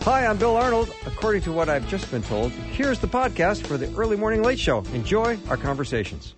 Hi, I'm Bill Arnold. According to what I've just been told, here's the podcast for the Early Morning Late Show. Enjoy our conversations.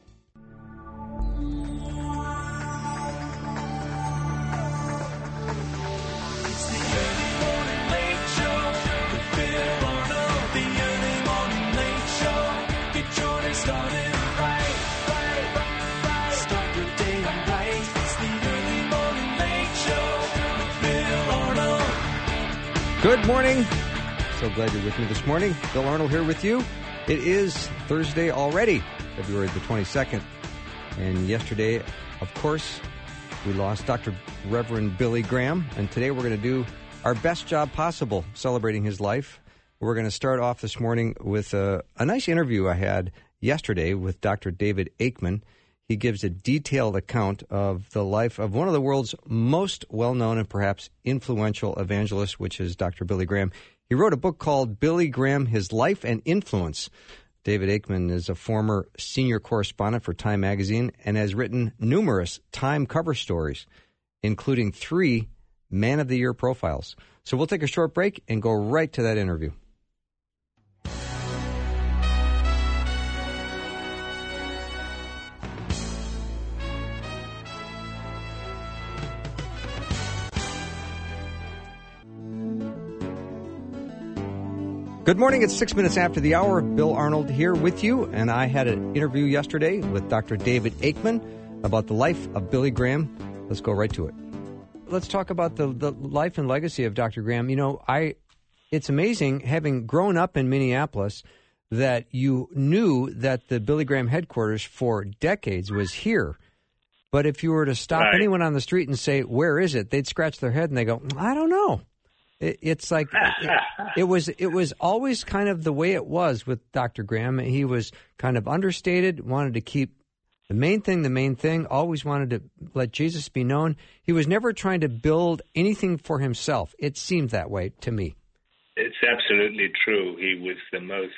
Good morning. So glad you're with me this morning. Bill Arnold here with you. It is Thursday already, February the 22nd. And yesterday, of course, we lost Dr. Reverend Billy Graham. And today we're going to do our best job possible celebrating his life. We're going to start off this morning with a nice interview I had yesterday with Dr. David Aikman. He gives a detailed account of the life of one of the world's most well-known and perhaps influential evangelists, which is Dr. Billy Graham. He wrote a book called Billy Graham, His Life and Influence. David Aikman is a former senior correspondent for Time magazine and has written numerous Time cover stories, including 3 Man of the Year profiles. So we'll take a short break and go right to that interview. Good morning. It's 6 minutes after the hour. Bill Arnold here with you, and I had an interview yesterday with Dr. David Aikman about the life of Billy Graham. Let's go right to it. Let's talk about the life and legacy of Dr. Graham. You know, it's amazing, having grown up in Minneapolis, that you knew that the Billy Graham headquarters for decades was here. But if you were to stop anyone on the street and say, where is it? They'd scratch their head and they go, I don't know. It's like it was always kind of the way it was with Dr. Graham. He was kind of understated, wanted to keep the main thing, always wanted to let Jesus be known. He was never trying to build anything for himself. It seemed that way to me. It's absolutely true. He was the most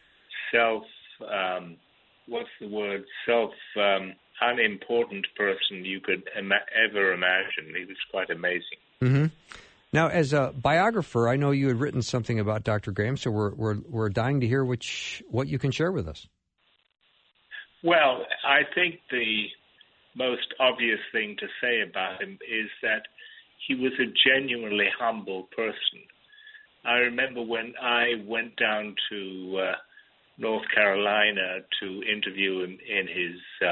unimportant person you could ever imagine. He was quite amazing. Mm-hmm. Now, as a biographer, I know you had written something about Dr. Graham, so we're dying to hear what you can share with us. Well, I think the most obvious thing to say about him is that he was a genuinely humble person. I remember when I went down to North Carolina to interview him in his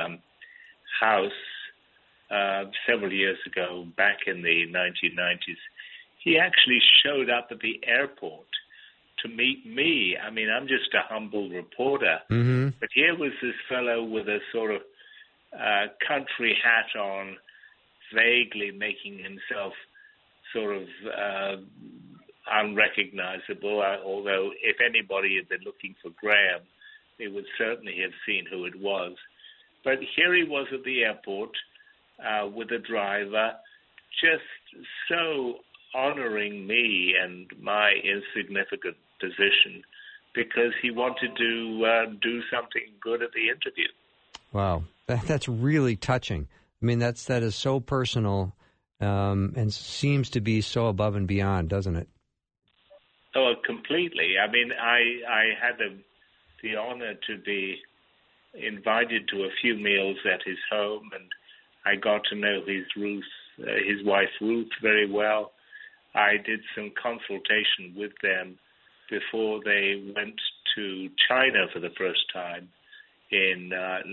house several years ago, back in the 1990s. He actually showed up at the airport to meet me. I mean, I'm just a humble reporter. Mm-hmm. But here was this fellow with a sort of country hat on, vaguely making himself sort of unrecognizable, although if anybody had been looking for Graham, they would certainly have seen who it was. But here he was at the airport with a driver, just so honoring me and my insignificant position because he wanted to do something good at the interview. Wow, that's really touching. I mean, that is so personal and seems to be so above and beyond, doesn't it? Oh, completely. I mean, I had the honor to be invited to a few meals at his home, and I got to know his wife Ruth very well. I did some consultation with them before they went to China for the first time in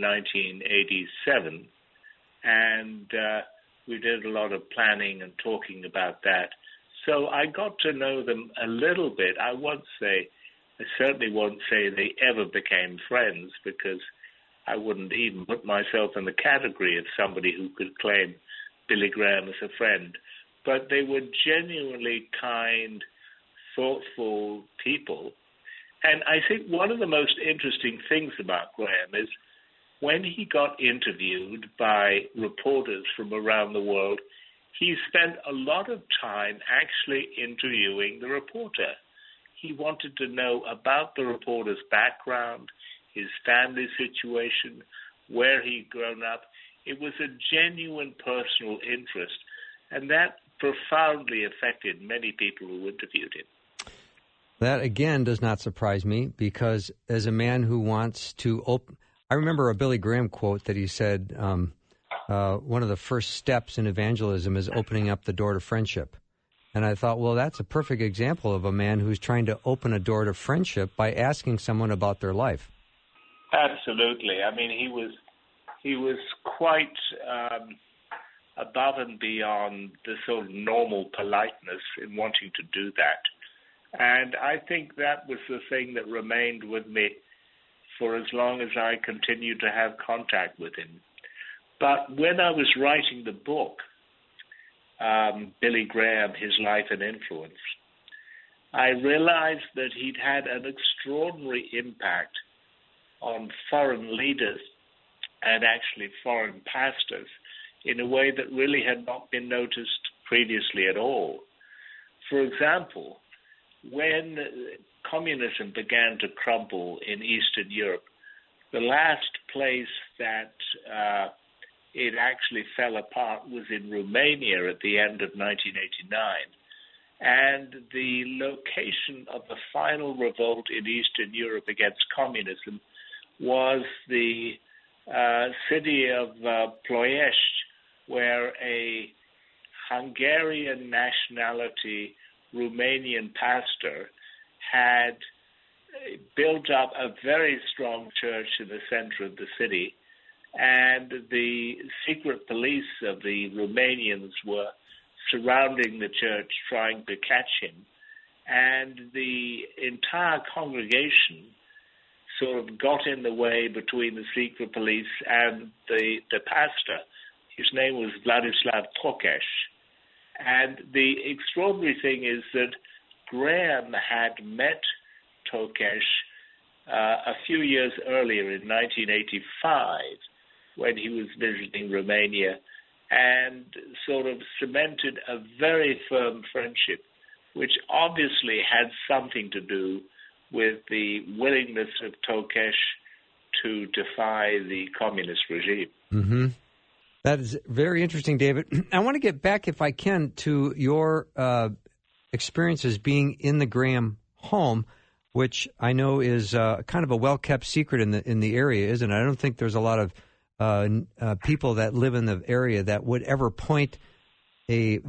1987. And we did a lot of planning and talking about that. So I got to know them a little bit. I certainly won't say they ever became friends, because I wouldn't even put myself in the category of somebody who could claim Billy Graham as a friend. But they were genuinely kind, thoughtful people. And I think one of the most interesting things about Graham is when he got interviewed by reporters from around the world, he spent a lot of time actually interviewing the reporter. He wanted to know about the reporter's background, his family situation, where he'd grown up. It was a genuine personal interest, and that profoundly affected many people who interviewed him. That, again, does not surprise me because as a man who wants to open... I remember a Billy Graham quote that he said, one of the first steps in evangelism is opening up the door to friendship. And I thought, well, that's a perfect example of a man who's trying to open a door to friendship by asking someone about their life. Absolutely. I mean, he was quite above and beyond the sort of normal politeness in wanting to do that. And I think that was the thing that remained with me for as long as I continued to have contact with him. But when I was writing the book, Billy Graham, His Life and Influence, I realized that he'd had an extraordinary impact on foreign leaders and actually foreign pastors in a way that really had not been noticed previously at all. For example, when communism began to crumble in Eastern Europe, the last place that it actually fell apart was in Romania at the end of 1989. And the location of the final revolt in Eastern Europe against communism was the city of Ploiești, where a Hungarian nationality Romanian pastor had built up a very strong church in the center of the city, and the secret police of the Romanians were surrounding the church trying to catch him, and the entire congregation sort of got in the way between the secret police and the pastor. His name was Vladislav Tokes. And the extraordinary thing is that Graham had met Tokes a few years earlier in 1985 when he was visiting Romania, and sort of cemented a very firm friendship, which obviously had something to do with the willingness of Tokes to defy the communist regime. Mm-hmm. That is very interesting, David. I want to get back, if I can, to your experiences being in the Graham home, which I know is kind of a well-kept secret in the area, isn't it? I don't think there's a lot of people that live in the area that would ever point a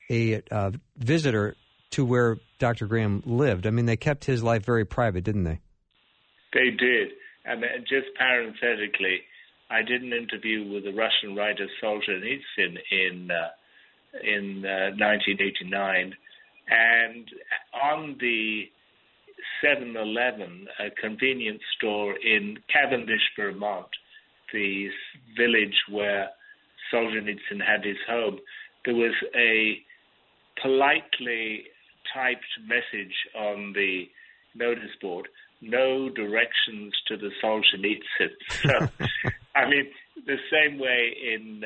visitor to where Dr. Graham lived. I mean, they kept his life very private, didn't they? They did. And just parenthetically, I did an interview with the Russian writer Solzhenitsyn in 1989, and on the 7-Eleven, a convenience store in Cavendish, Vermont, the village where Solzhenitsyn had his home, there was a politely typed message on the notice board: no directions to the Solzhenitsyn. So, I mean, the same way in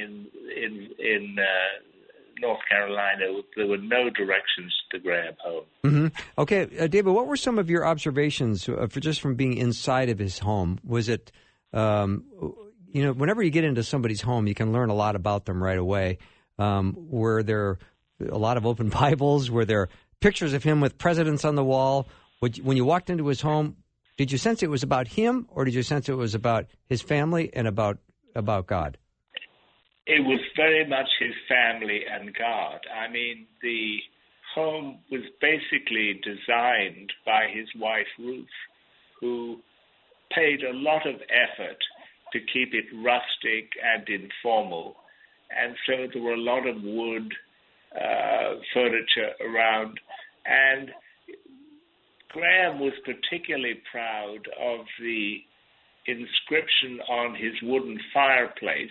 North Carolina, there were no directions to the Graham home. Mm-hmm. Okay, David, what were some of your observations just from being inside of his home? Was it, whenever you get into somebody's home, you can learn a lot about them right away. Were there a lot of open Bibles? Were there pictures of him with presidents on the wall? When you walked into his home, did you sense it was about him, or did you sense it was about his family and about God? It was very much his family and God. I mean, the home was basically designed by his wife, Ruth, who paid a lot of effort to keep it rustic and informal. And so there were a lot of wood furniture around. And Graham was particularly proud of the inscription on his wooden fireplace,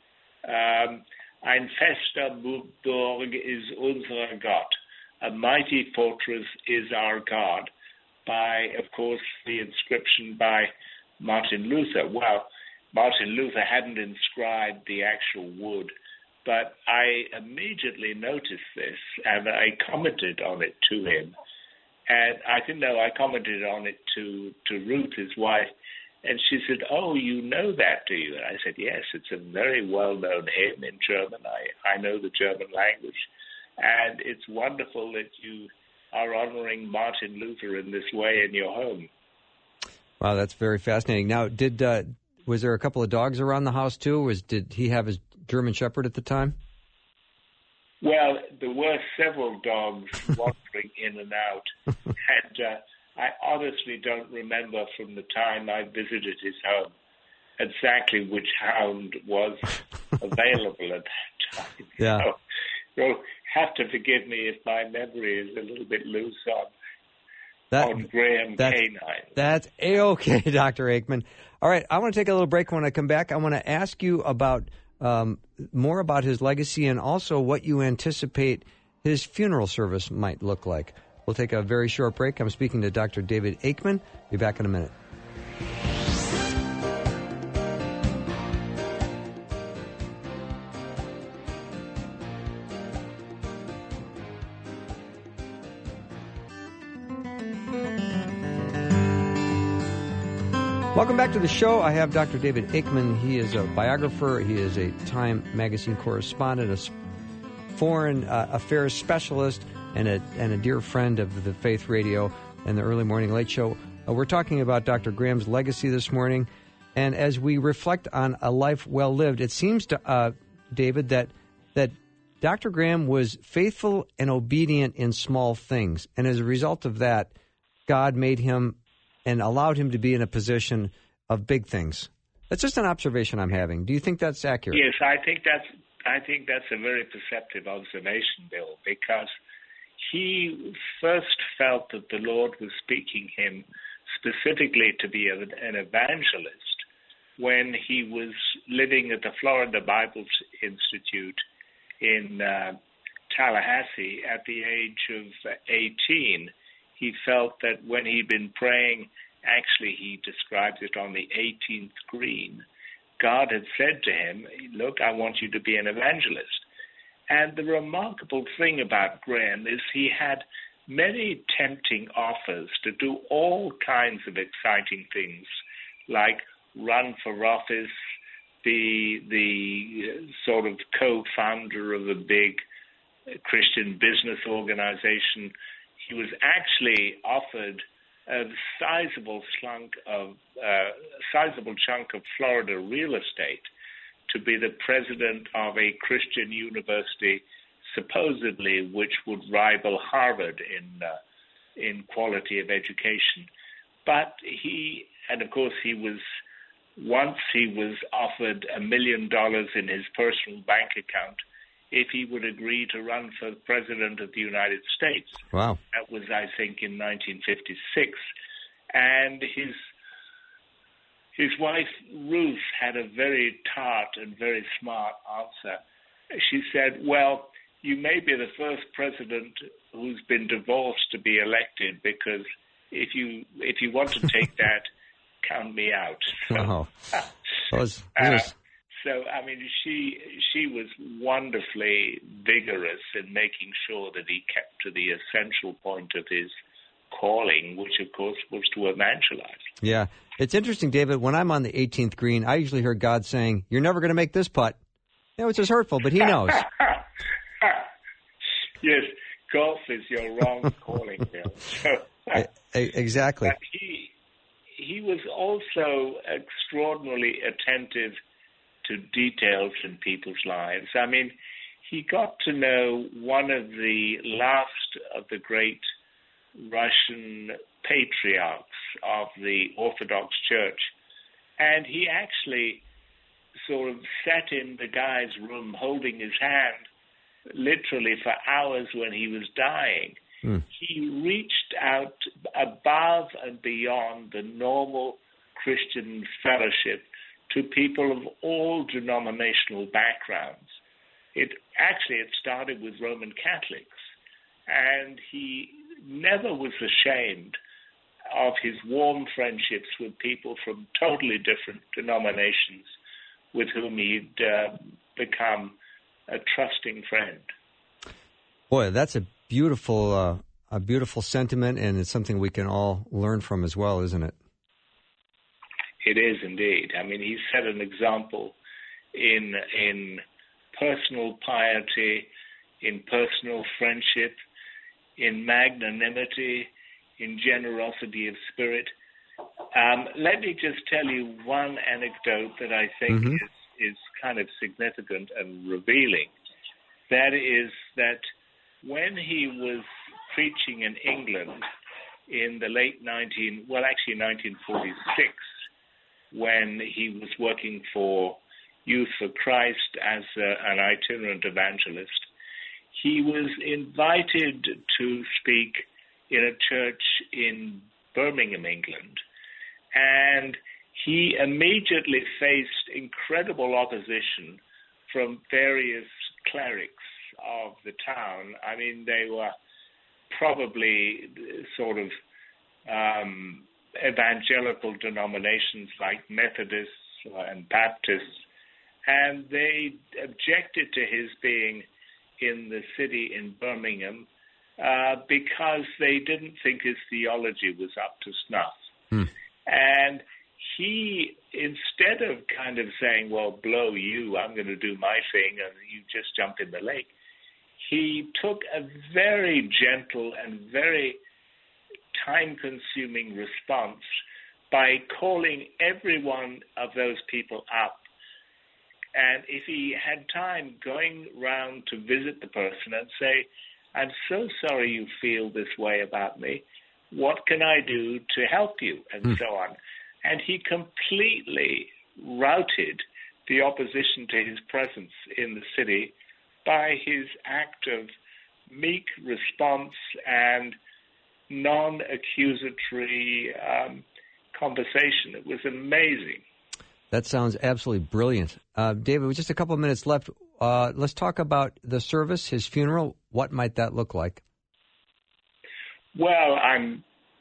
Ein fester Burg ist unser Gott. A mighty fortress is our God, by, of course, the inscription by Martin Luther. Well, Martin Luther hadn't inscribed the actual wood, but I immediately noticed this, and I commented on it to him. And I didn't know, I commented on it to Ruth, his wife, and she said, "Oh, you know that, do you?" And I said, "Yes, it's a very well-known hymn in German. I know the German language. And it's wonderful that you are honoring Martin Luther in this way in your home. Wow, that's very fascinating. Now, was there a couple of dogs around the house too? Did he have his German Shepherd at the time? Well, there were several dogs wandering in and out, and I honestly don't remember from the time I visited his home exactly which hound was available at that time. Yeah. So you'll have to forgive me if my memory is a little bit loose on Graham Canine. That's A-OK, Dr. Aikman. All right, I want to take a little break. When I come back, I want to ask you about more about his legacy and also what you anticipate his funeral service might look like. We'll take a very short break. I'm speaking to Dr. David Aikman. Be back in a minute. Welcome back to the show. I have Dr. David Aikman. He is a biographer. He is a Time magazine correspondent, a foreign affairs specialist, and a dear friend of the Faith Radio and the Early Morning Late Show. We're talking about Dr. Graham's legacy this morning. And as we reflect on a life well lived, it seems to David, that Dr. Graham was faithful and obedient in small things. And as a result of that, God made him and allowed him to be in a position of big things. That's just an observation I'm having. Do you think that's accurate? Yes, I think that's a very perceptive observation, Bill, because he first felt that the Lord was speaking him specifically to be an evangelist when he was living at the Florida Bible Institute in Tallahassee at the age of 18. He felt that when he'd been praying, actually he describes it on the 18th green, God had said to him, look, I want you to be an evangelist. And the remarkable thing about Graham is he had many tempting offers to do all kinds of exciting things, like run for office, be the sort of co-founder of a big Christian business organization. He was actually offered a sizable chunk of Florida real estate to be the president of a Christian university, supposedly which would rival Harvard in quality of education. But he was offered $1 million in his personal bank account if he would agree to run for president of the United States. Wow. That was, I think, in 1956. And his wife, Ruth, had a very tart and very smart answer. She said, well, you may be the first president who's been divorced to be elected, because if you want to take that, count me out. Wow. So, I mean, she was wonderfully vigorous in making sure that he kept to the essential point of his calling, which, of course, was to evangelize. Yeah. It's interesting, David, when I'm on the 18th green, I usually hear God saying, you're never going to make this putt. Which is hurtful, but he knows. Yes, golf is your wrong calling, Bill. So, exactly. But he was also extraordinarily attentive to details in people's lives. I mean, he got to know one of the last of the great Russian patriarchs of the Orthodox Church, and he actually sort of sat in the guy's room holding his hand literally for hours when he was dying. He reached out above and beyond the normal Christian fellowship to people of all denominational backgrounds. It started with Roman Catholics, and he never was ashamed of his warm friendships with people from totally different denominations with whom he'd become a trusting friend. Boy, that's a beautiful sentiment, and it's something we can all learn from as well, isn't it? It is indeed. I mean, he set an example in personal piety, in personal friendship, in magnanimity, in generosity of spirit. Let me just tell you one anecdote that I think is kind of significant and revealing. That is that when he was preaching in England in the late 1946, when he was working for Youth for Christ as an itinerant evangelist, he was invited to speak in a church in Birmingham, England, and he immediately faced incredible opposition from various clerics of the town. I mean, they were probably sort of evangelical denominations like Methodists and Baptists, and they objected to his being in the city in Birmingham because they didn't think his theology was up to snuff. And he, instead of kind of saying, well, blow you, I'm going to do my thing, and you just jump in the lake, he took a very gentle and very time-consuming response by calling every one of those people up. And if he had time, going round to visit the person and say, I'm so sorry you feel this way about me. What can I do to help you? And so on. And he completely routed the opposition to his presence in the city by his act of meek response and non-accusatory conversation. It was amazing. That sounds absolutely brilliant. David, with just a couple of minutes left, let's talk about the service, his funeral. What might that look like? Well, I'm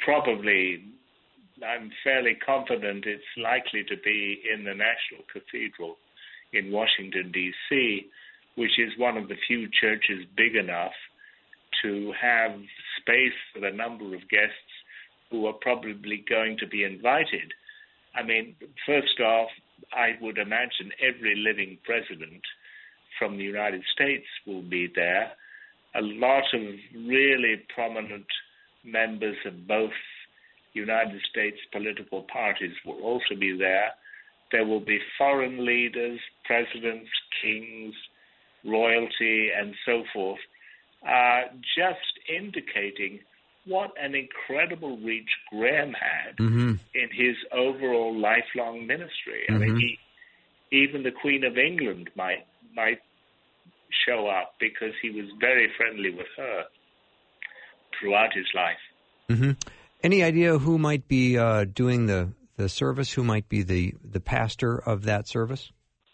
fairly confident it's likely to be in the National Cathedral in Washington, D.C., which is one of the few churches big enough to have space for the number of guests who are probably going to be invited. I mean, first off, I would imagine every living president from the United States will be there. A lot of really prominent members of both United States political parties will also be there. There will be foreign leaders, presidents, kings, royalty, and so forth, just indicating what an incredible reach Graham had in his overall lifelong ministry. I mean, even the Queen of England might show up because he was very friendly with her throughout his life. Any idea who might be doing the service? Who might be the pastor of that service?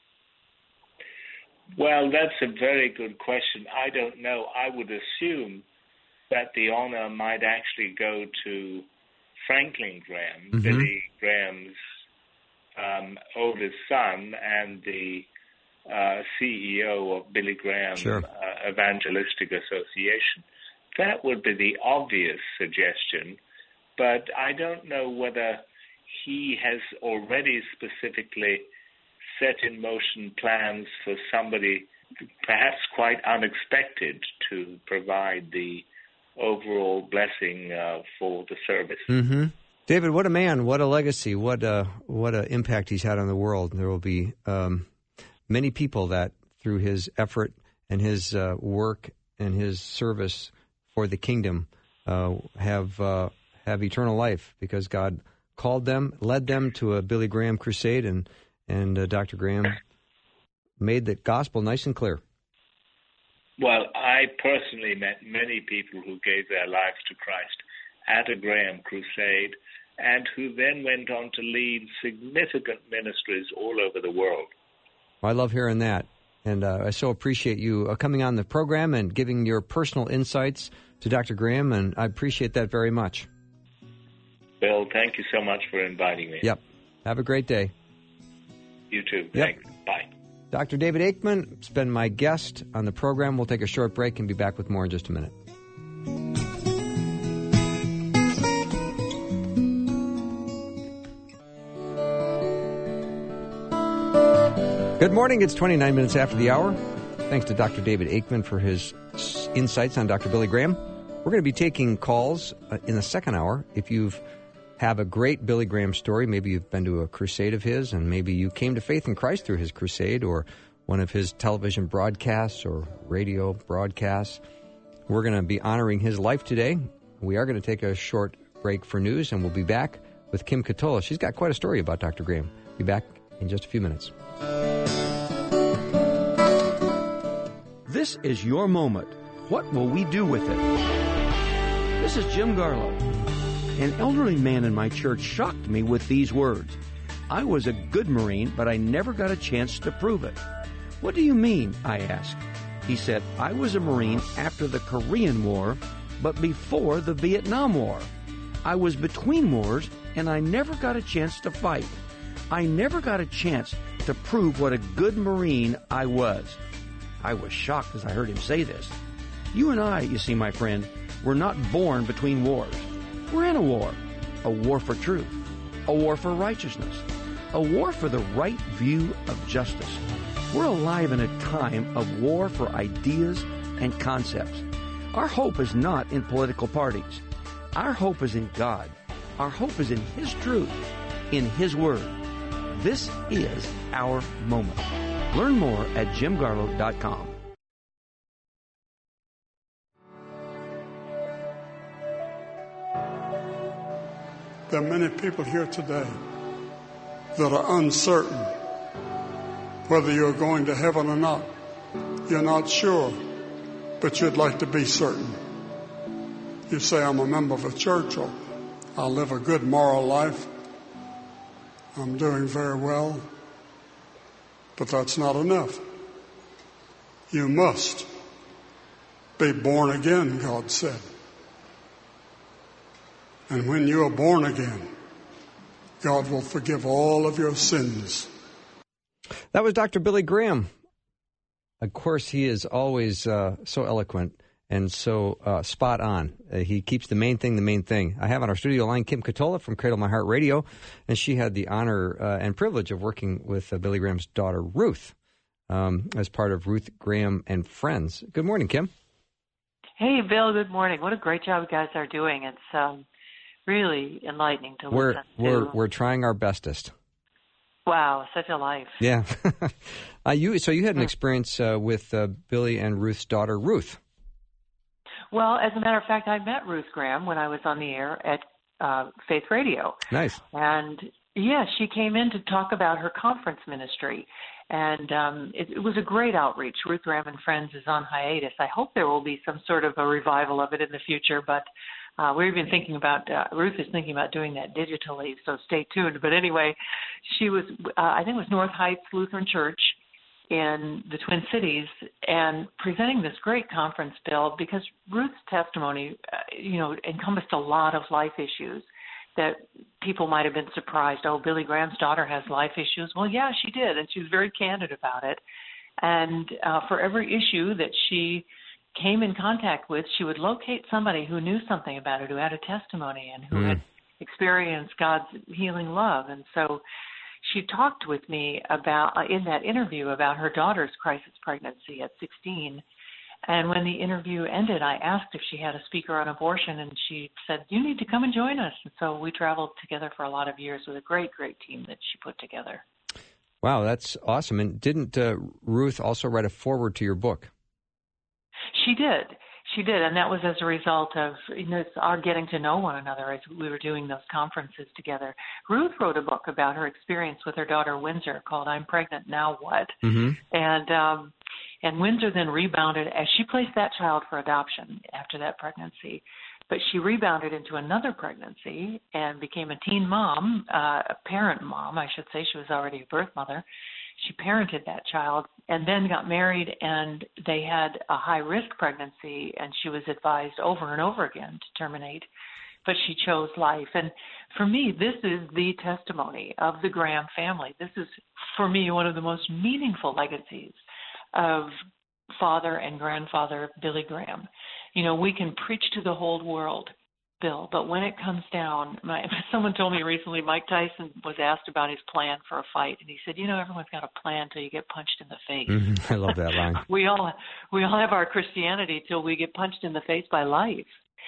Well, that's a very good question. I don't know. I would assume that the honor might actually go to Franklin Graham, Billy Graham's oldest son and the CEO of Billy Graham Evangelistic Association. That would be the obvious suggestion, but I don't know whether he has already specifically set in motion plans for somebody perhaps quite unexpected to provide the overall blessing for the service. David, what a man, what a legacy, what a impact he's had on the world. There will be many people that through his effort and his work and his service for the kingdom have eternal life because God called them, led them to a Billy Graham crusade, and Dr. Graham made the gospel nice and clear. Well, I personally met many people who gave their lives to Christ at a Graham crusade and who then went on to lead significant ministries all over the world. I love hearing that, and I so appreciate you coming on the program and giving your personal insights to Dr. Graham, and I appreciate that very much. Bill, thank you so much for inviting me. Yep. Have a great day. You too. Yep. Thanks. Bye. Dr. David Aikman has been my guest on the program. We'll take a short break and be back with more in just a minute. Good morning. It's 29 minutes after the hour. Thanks to Dr. David Aikman for his insights on Dr. Billy Graham. We're going to be taking calls in the second hour. If you have a great Billy Graham story, maybe you've been to a crusade of his, and maybe you came to faith in Christ through his crusade or one of his television broadcasts or radio broadcasts, we're going to be honoring his life today. We are going to take a short break for news, and we'll be back with Kim Katola. She's got quite a story about Dr. Graham. Be back in just a few minutes. This is your moment. What will we do with it? This is Jim Garlow. An elderly man in my church shocked me with these words. I was a good Marine, but I never got a chance to prove it. What do you mean? I asked. He said, I was a Marine after the Korean War, but before the Vietnam War. I was between wars, and I never got a chance to fight. I never got a chance to prove what a good Marine I was. I was shocked as I heard him say this. You and I, you see, my friend, were not born between wars. We're in a war for truth, a war for righteousness, a war for the right view of justice. We're alive in a time of war for ideas and concepts. Our hope is not in political parties. Our hope is in God. Our hope is in His truth, in His Word. This is our moment. Learn more at jimgarlow.com. There are many people here today that are uncertain whether you're going to heaven or not. You're not sure, but you'd like to be certain. You say, I'm a member of a church, or I live a good moral life. I'm doing very well. But that's not enough. You must be born again, God said. And when you are born again, God will forgive all of your sins. That was Dr. Billy Graham. Of course, he is always so eloquent and so spot on. He keeps the main thing the main thing. I have on our studio line Kim Katola from Cradle My Heart Radio, and she had the honor and privilege of working with Billy Graham's daughter, Ruth, as part of Ruth Graham and Friends. Good morning, Kim. Hey, Bill. Good morning. What a great job you guys are doing. It's really enlightening to listen to. We're trying our bestest. Wow, such a life. Yeah. So you had an experience with Billy and Ruth's daughter, Ruth. Well, as a matter of fact, I met Ruth Graham when I was on the air at Faith Radio. Nice. And, yeah, she came in to talk about her conference ministry. And it was a great outreach. Ruth Graham and Friends is on hiatus. I hope there will be some sort of a revival of it in the future, but we've been thinking about, Ruth is thinking about doing that digitally, so stay tuned. But anyway, she was, I think it was North Heights Lutheran Church in the Twin Cities, and presenting this great conference, Bill, because Ruth's testimony, encompassed a lot of life issues that people might have been surprised. Oh, Billy Graham's daughter has life issues. Well, yeah, she did, and she was very candid about it. And for every issue that she came in contact with, she would locate somebody who knew something about it, who had a testimony and who had experienced God's healing love. And so she talked with me about, in that interview, about her daughter's crisis pregnancy at 16. And when the interview ended, I asked if she had a speaker on abortion, and she said, you need to come and join us. And so we traveled together for a lot of years with a great, great team that she put together. Wow, that's awesome. And didn't Ruth also write a foreword to your book? She did. She did, and that was as a result of our getting to know one another as we were doing those conferences together. Ruth wrote a book about her experience with her daughter Windsor called I'm Pregnant, Now What? Mm-hmm. And Windsor then rebounded as she placed that child for adoption after that pregnancy. But she rebounded into another pregnancy and became a teen mom, a parent mom, I should say. She was already a birth mother. She parented that child and then got married, and they had a high-risk pregnancy, and she was advised over and over again to terminate, but she chose life. And for me, this is the testimony of the Graham family. This is, for me, one of the most meaningful legacies of father and grandfather Billy Graham. We can preach to the whole world, Bill, but when it comes down, someone told me recently, Mike Tyson was asked about his plan for a fight, and he said, everyone's got a plan till you get punched in the face. Mm-hmm. I love that line. We all have our Christianity till we get punched in the face by life.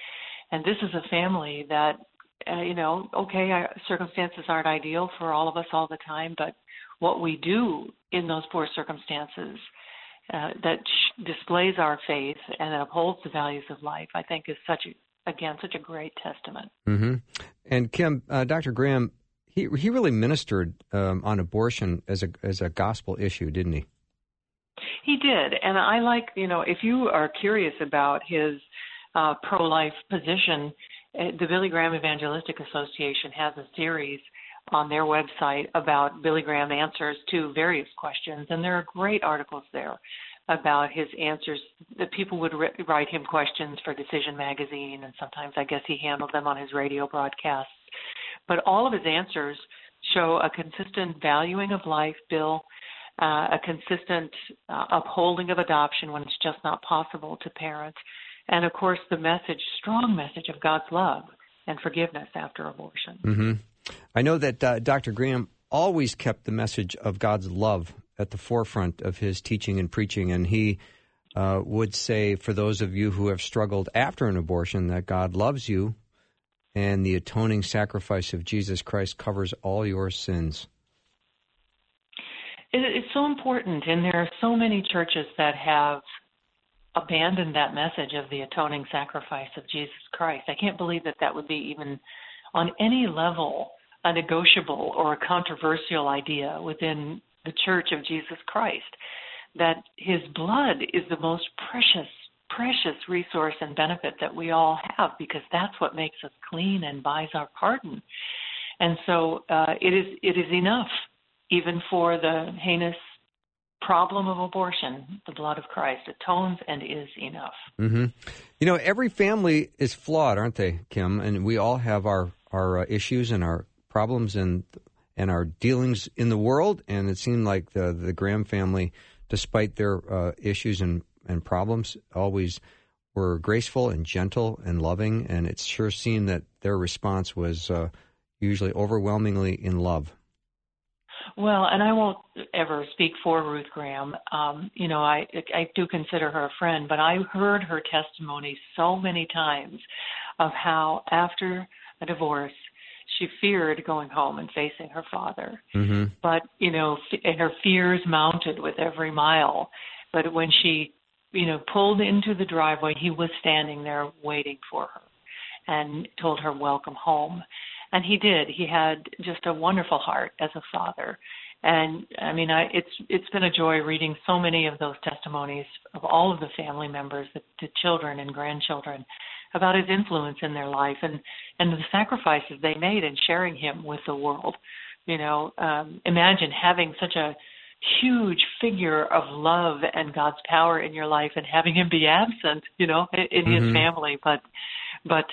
And this is a family that, circumstances aren't ideal for all of us all the time, but what we do in those poor circumstances that displays our faith and upholds the values of life, I think is such a great testament. Mm-hmm. And Kim, Dr. Graham, he really ministered on abortion as a gospel issue, didn't he? He did, and I like, if you are curious about his pro-life position, the Billy Graham Evangelistic Association has a series on their website about Billy Graham answers to various questions, and there are great articles there about his answers. The people would write him questions for Decision Magazine, and sometimes I guess he handled them on his radio broadcasts. But all of his answers show a consistent valuing of life, Bill, a consistent upholding of adoption when it's just not possible to parent, and, of course, the strong message of God's love and forgiveness after abortion. Mm-hmm. I know that Dr. Graham always kept the message of God's love at the forefront of his teaching and preaching, and he would say, for those of you who have struggled after an abortion, that God loves you, and the atoning sacrifice of Jesus Christ covers all your sins. It's so important, and there are so many churches that have abandoned that message of the atoning sacrifice of Jesus Christ. I can't believe that would be even on any level a negotiable or a controversial idea within the Church of Jesus Christ, that his blood is the most precious resource and benefit that we all have, because that's what makes us clean and buys our pardon. And so it is enough, even for the heinous problem of abortion. The blood of Christ atones and is enough. Mm-hmm. Every family is flawed, aren't they, Kim? And we all have our issues and our problems and our dealings in the world. And it seemed like the Graham family, despite their issues and problems, always were graceful and gentle and loving. And it sure seemed that their response was usually overwhelmingly in love. Well, and I won't ever speak for Ruth Graham. I do consider her a friend, but I heard her testimony so many times of how after a divorce she feared going home and facing her father. Mm-hmm. But, her fears mounted with every mile. But when she, pulled into the driveway, he was standing there waiting for her and told her, welcome home. And he did. He had just a wonderful heart as a father. And, it's been a joy reading so many of those testimonies of all of the family members, the children and grandchildren, about his influence in their life and the sacrifices they made in sharing him with the world. Imagine having such a huge figure of love and God's power in your life and having him be absent, in mm-hmm. his family. But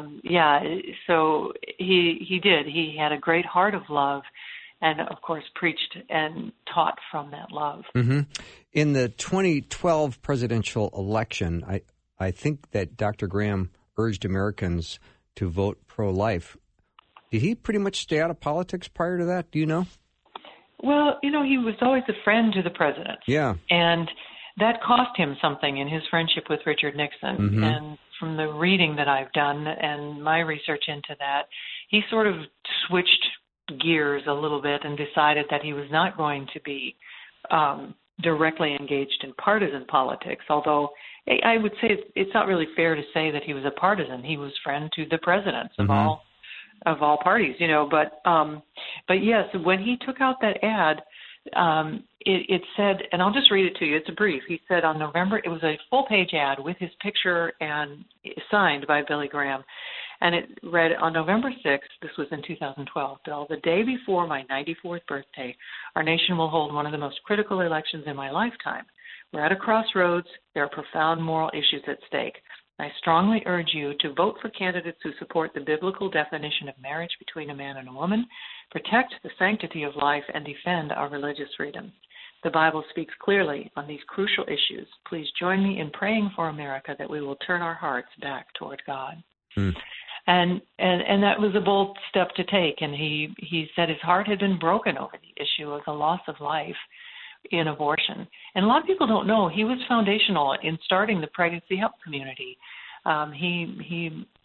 so he did. He had a great heart of love and, of course, preached and taught from that love. Mm-hmm. In the 2012 presidential election, I think that Dr. Graham urged Americans to vote pro-life. Did he pretty much stay out of politics prior to that? Do you know? Well, he was always a friend to the president. Yeah. And that cost him something in his friendship with Richard Nixon. Mm-hmm. And from the reading that I've done and my research into that, he sort of switched gears a little bit and decided that he was not going to be directly engaged in partisan politics, although I would say it's not really fair to say that he was a partisan. He was friend to the presidents of mm-hmm. all parties, But yes, when he took out that ad, it said, and I'll just read it to you. It's a brief. He said on November, it was a full-page ad with his picture and signed by Billy Graham. And it read, on November 6th, this was in 2012, Bill, the day before my 94th birthday, our nation will hold one of the most critical elections in my lifetime. We're at a crossroads. There are profound moral issues at stake. I strongly urge you to vote for candidates who support the biblical definition of marriage between a man and a woman, protect the sanctity of life, and defend our religious freedoms. The Bible speaks clearly on these crucial issues. Please join me in praying for America that we will turn our hearts back toward God. Mm. And that was a bold step to take. And he said his heart had been broken over the issue of the loss of life in abortion. And a lot of people don't know he was foundational in starting the pregnancy help community. He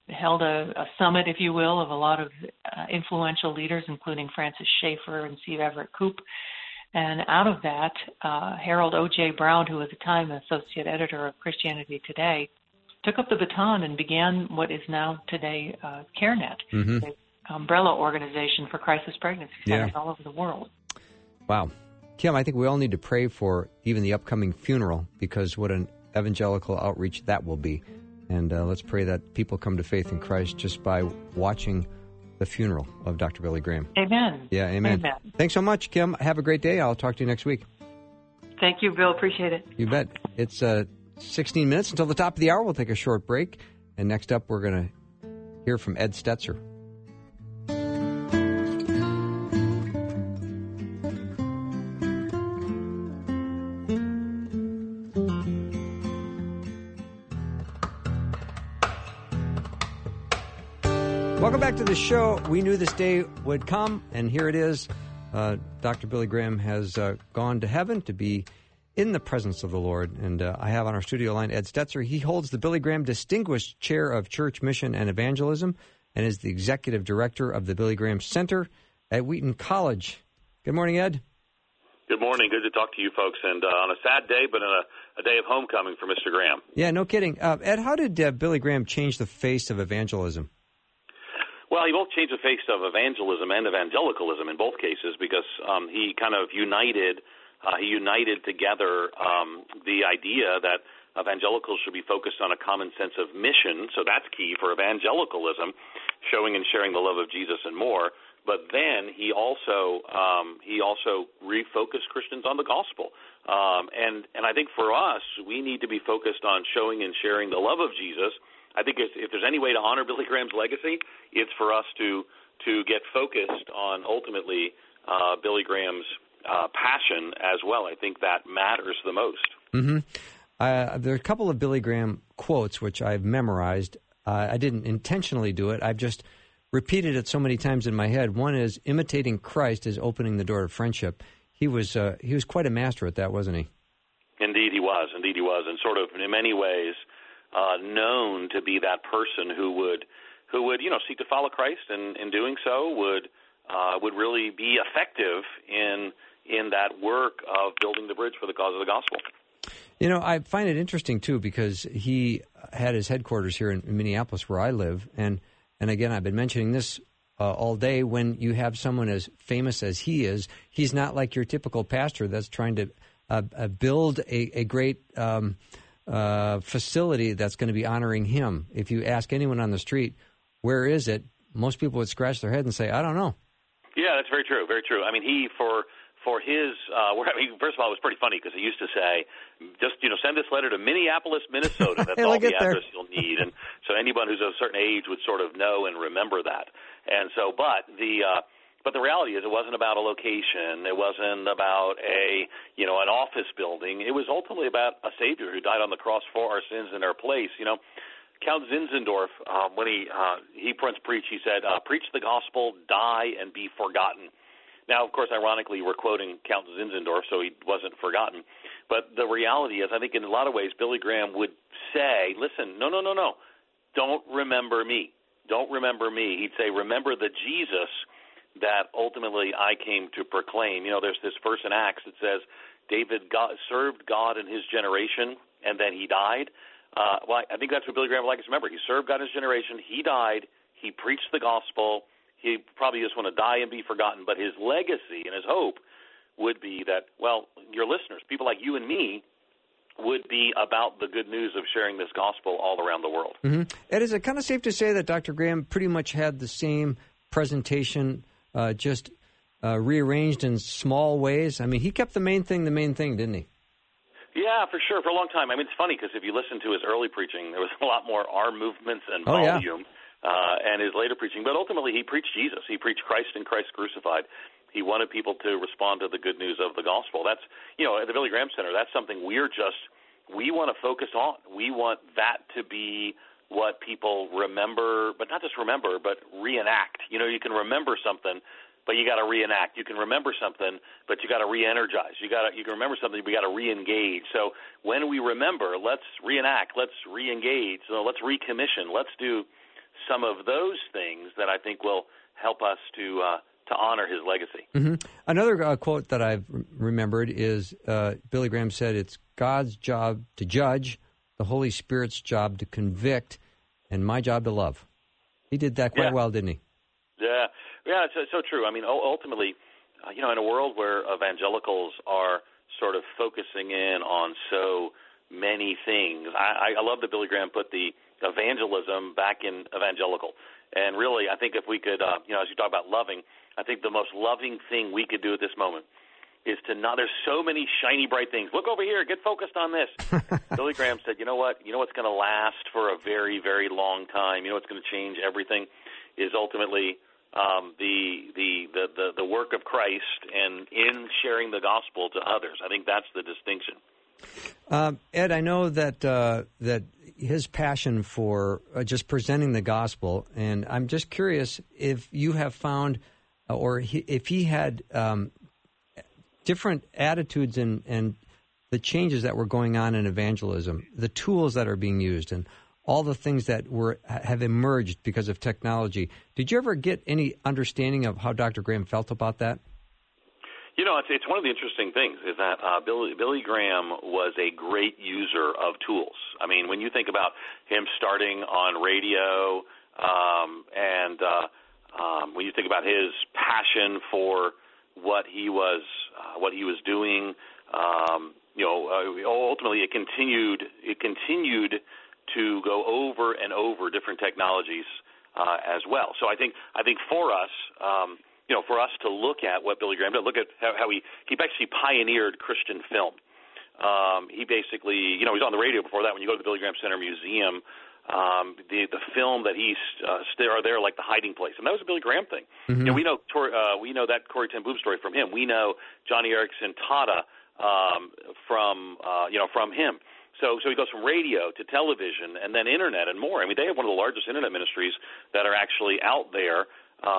held a summit, if you will, of a lot of influential leaders, including Francis Schaeffer and C. Everett Koop. And out of that, Harold O.J. Brown, who was at the time associate editor of Christianity Today, took up the baton and began what is now today CareNet, the umbrella organization for crisis pregnancy centers all over the world. Wow. Kim, I think we all need to pray for even the upcoming funeral, because what an evangelical outreach that will be. And let's pray that people come to faith in Christ just by watching the funeral of Dr. Billy Graham. Amen. Yeah, amen. Thanks so much, Kim. Have a great day. I'll talk to you next week. Thank you, Bill. Appreciate it. You bet. It's 16 minutes until the top of the hour. We'll take a short break. And next up, we're going to hear from Ed Stetzer. Welcome back to the show. We knew this day would come, and here it is. Dr. Billy Graham has gone to heaven to be in the presence of the Lord. And I have on our studio line Ed Stetzer. He holds the Billy Graham Distinguished Chair of Church Mission and Evangelism and is the executive director of the Billy Graham Center at Wheaton College. Good morning, Ed. Good morning. Good to talk to you folks. And on a sad day, but a day of homecoming for Mr. Graham. Yeah, no kidding. Ed, how did Billy Graham change the face of evangelism? Well, he both changed the face of evangelism and evangelicalism in both cases, because he kind of united together the idea that evangelicals should be focused on a common sense of mission. So that's key for evangelicalism, showing and sharing the love of Jesus and more. But then he also refocused Christians on the gospel. And I think for us, we need to be focused on showing and sharing the love of Jesus. I think if there's any way to honor Billy Graham's legacy, it's for us to get focused on ultimately Billy Graham's passion as well. I think that matters the most. Mm-hmm. There are a couple of Billy Graham quotes which I've memorized. I didn't intentionally do it. I've just repeated it so many times in my head. One is, imitating Christ is opening the door to friendship. He was quite a master at that, wasn't he? Indeed he was, and sort of in many ways known to be that person who would seek to follow Christ, and in doing so would really be effective in that work of building the bridge for the cause of the gospel. You know, I find it interesting too, because he had his headquarters here in Minneapolis, where I live, and again, I've been mentioning this all day. When you have someone as famous as he is, he's not like your typical pastor that's trying to build a great facility that's going to be honoring him. If you ask anyone on the street, where is it? Most people would scratch their head and say, I don't know. Yeah, that's very true, very true. I mean, he, for his, first of all, it was pretty funny, because he used to say, just, send this letter to Minneapolis, Minnesota. That's all the address you'll need. And so anyone who's of a certain age would sort of know and remember that. And so, but the reality is, it wasn't about a location. It wasn't about an office building. It was ultimately about a Savior who died on the cross for our sins in our place. Count Zinzendorf, when he once preached, he said, preach the gospel, die, and be forgotten. Now, of course, ironically, we're quoting Count Zinzendorf, so he wasn't forgotten. But the reality is, I think in a lot of ways, Billy Graham would say, listen, no. Don't remember me. Don't remember me. He'd say, remember the Jesus that ultimately I came to proclaim. There's this verse in Acts that says, David served God in his generation, and then he died. Well, I think that's what Billy Graham would like us to remember. He served God in his generation. He died. He preached the gospel. He probably just want to die and be forgotten. But his legacy and his hope would be that, well, your listeners, people like you and me, would be about the good news of sharing this gospel all around the world. Mm-hmm. Ed, is it kind of safe to say that Dr. Graham pretty much had the same presentation, just rearranged in small ways? I mean, he kept the main thing, didn't he? Yeah, for sure, for a long time. I mean, it's funny, because if you listen to his early preaching, there was a lot more arm movements and volume, and his later preaching. But ultimately, he preached Jesus. He preached Christ and Christ crucified. He wanted people to respond to the good news of the gospel. That's, at the Billy Graham Center, that's something we want to focus on. We want that to be what people remember, but not just remember, but reenact. You can remember something, but you got to reenact. You can remember something, but you got to re-energize. You can remember something, but you got to re-engage. So when we remember, let's reenact, let's re-engage, so let's recommission, let's do some of those things that I think will help us to honor his legacy. Mm-hmm. Another quote that I've remembered is Billy Graham said, "It's God's job to judge, the Holy Spirit's job to convict, and my job to love." He did that quite well, didn't he? Yeah, it's so true. I mean, ultimately, in a world where evangelicals are sort of focusing in on so many things, I love that Billy Graham put the evangelism back in evangelical. And really, I think if we could, as you talk about loving, I think the most loving thing we could do at this moment is to not. There's so many shiny, bright things. Look over here. Get focused on this. Billy Graham said, you know what? You know what's going to last for a very, very long time? You know what's going to change everything is ultimately the work of Christ and in sharing the gospel to others. I think that's the distinction. Ed, I know that his passion for just presenting the gospel, and I'm just curious if you have found, if he had different attitudes and the changes that were going on in evangelism, the tools that are being used, and all the things that have emerged because of technology. Did you ever get any understanding of how Dr. Graham felt about that? It's one of the interesting things is that Billy Graham was a great user of tools. I mean, when you think about him starting on radio, and when you think about his passion for what he was doing, ultimately it continued to go over and over different technologies as well. So I think for us. For us to look at what Billy Graham did, look at how he actually pioneered Christian film. He basically, he's on the radio before that. When you go to the Billy Graham Center Museum, the film that he's are there like The Hiding Place, and that was a Billy Graham thing. Mm-hmm. We know that Corrie ten Boom story from him. We know Johnny Erickson Tata from him. So he goes from radio to television and then internet and more. I mean, they have one of the largest internet ministries that are actually out there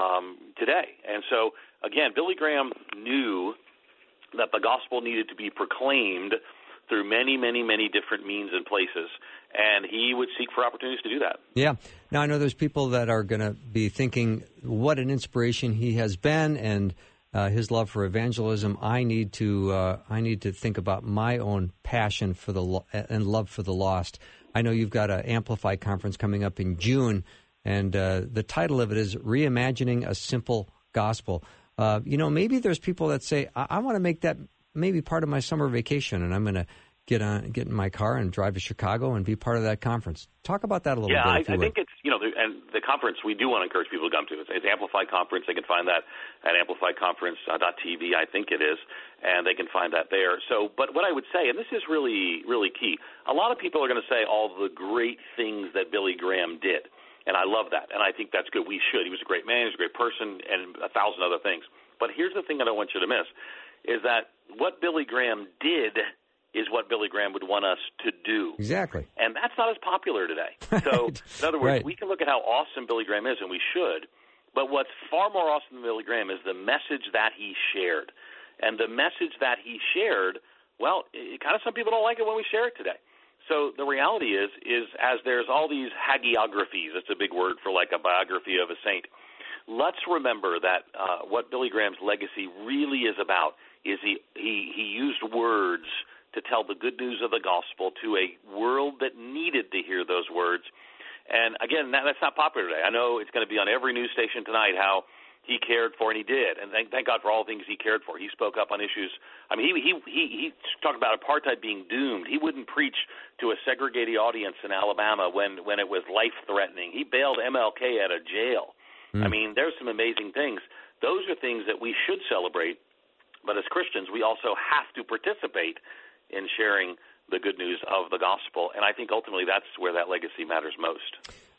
today. And so, again, Billy Graham knew that the gospel needed to be proclaimed through many, many, many different means and places, and he would seek for opportunities to do that. Yeah. Now, I know there's people that are going to be thinking, what an inspiration he has been, and his love for evangelism. I need to think about my own passion for and love for the lost. I know you've got an Amplify conference coming up in June, and the title of it is Reimagining a Simple Gospel. Maybe there's people that say, I want to make that maybe part of my summer vacation, and I'm going to get in my car and drive to Chicago and be part of that conference. Talk about that a little bit. Yeah, I think it's, and the conference we do want to encourage people to come to. It's Amplify Conference. They can find that at amplifyconference.tv, I think it is, and they can find that there. So, but what I would say, and this is really, really key, a lot of people are going to say all the great things that Billy Graham did. And I love that, and I think that's good. We should. He was a great man, he was a great person, and 1,000 other things. But here's the thing I don't want you to miss, is that what Billy Graham did is what Billy Graham would want us to do. Exactly. And that's not as popular today. So, in other words, we can look at how awesome Billy Graham is, and we should, but what's far more awesome than Billy Graham is the message that he shared. And the message that he shared, well, some people don't like it when we share it today. So the reality is as there's all these hagiographies, it's a big word for like a biography of a saint, let's remember that what Billy Graham's legacy really is about is he used words to tell the good news of the gospel to a world that needed to hear those words. And again, that's not popular today. I know it's going to be on every news station tonight how he cared for, and he did, and thank God for all the things he cared for. He spoke up on issues. I mean, he talked about apartheid being doomed. He wouldn't preach to a segregated audience in Alabama when it was life-threatening. He bailed MLK out of jail. I mean, there's some amazing things. Those are things that we should celebrate, but as Christians, we also have to participate in sharing the good news of the gospel, and I think ultimately that's where that legacy matters most.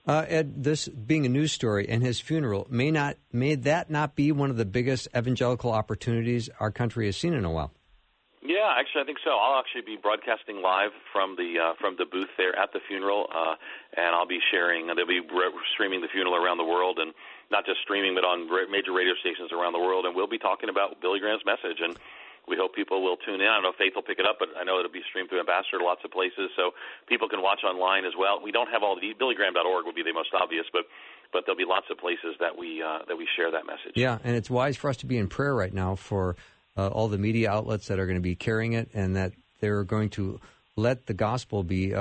Ed, this being a news story and his funeral, may that not be one of the biggest evangelical opportunities our country has seen in a while? Yeah, actually, I think so. I'll actually be broadcasting live from the booth there at the funeral, and I'll be sharing. They'll be streaming the funeral around the world, and not just streaming, but on major radio stations around the world. And we'll be talking about Billy Graham's message. And we hope people will tune in. I don't know if Faith will pick it up, but I know it'll be streamed through Ambassador to lots of places, so people can watch online as well. We don't have all the BillyGraham.org would be the most obvious, but there'll be lots of places that we share that message. Yeah, and it's wise for us to be in prayer right now for all the media outlets that are going to be carrying it, and that they're going to let the gospel be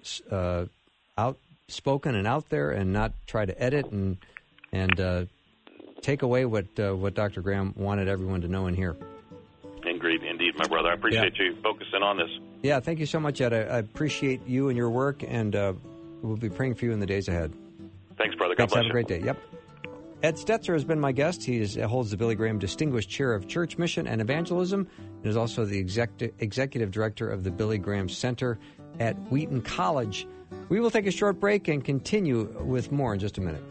outspoken and out there, and not try to edit and take away what Dr. Graham wanted everyone to know and hear. Indeed, my brother. I appreciate you focusing on this. Yeah, thank you so much, Ed. I appreciate you and your work, and we'll be praying for you in the days ahead. Thanks, brother. God bless you. Have a great day. Yep. Ed Stetzer has been my guest. He holds the Billy Graham Distinguished Chair of Church Mission and Evangelism, and is also the executive director of the Billy Graham Center at Wheaton College. We will take a short break and continue with more in just a minute.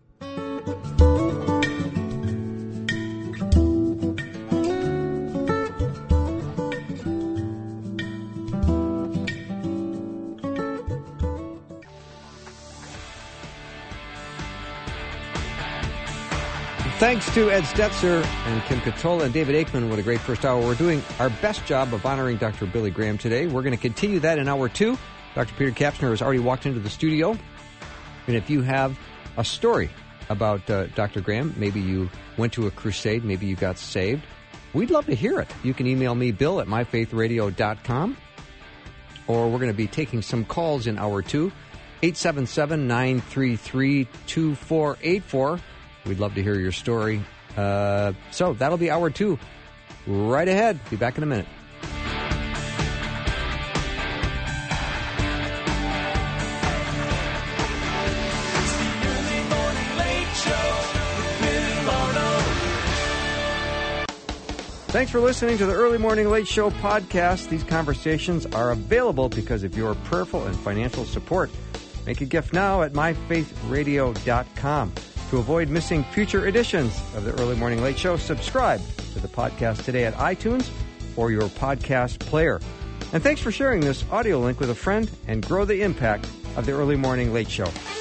Thanks to Ed Stetzer and Kim Katola and David Aikman. What a great first hour. We're doing our best job of honoring Dr. Billy Graham today. We're going to continue that in hour 2. Dr. Peter Kapsner has already walked into the studio. And if you have a story about Dr. Graham, maybe you went to a crusade, maybe you got saved, we'd love to hear it. You can email me, Bill, at myfaithradio.com. Or we're going to be taking some calls in hour 2, 877-933-2484. We'd love to hear your story. So that'll be hour 2 right ahead. Be back in a minute. Thanks for listening to the Early Morning Late Show podcast. These conversations are available because of your prayerful and financial support. Make a gift now at myfaithradio.com. To avoid missing future editions of the Early Morning Late Show, subscribe to the podcast today at iTunes or your podcast player. And thanks for sharing this audio link with a friend, and grow the impact of the Early Morning Late Show.